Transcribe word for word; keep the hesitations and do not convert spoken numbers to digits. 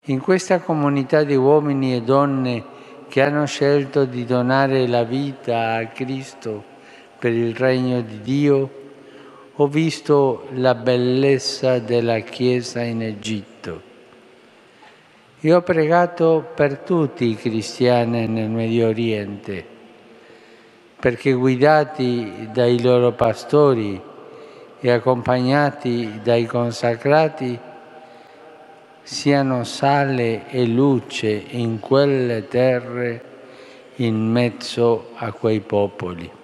In questa comunità di uomini e donne che hanno scelto di donare la vita a Cristo per il regno di Dio, ho visto la bellezza della Chiesa in Egitto. E ho pregato per tutti i cristiani nel Medio Oriente, perché guidati dai loro pastori e accompagnati dai consacrati, siano sale e luce in quelle terre in mezzo a quei popoli.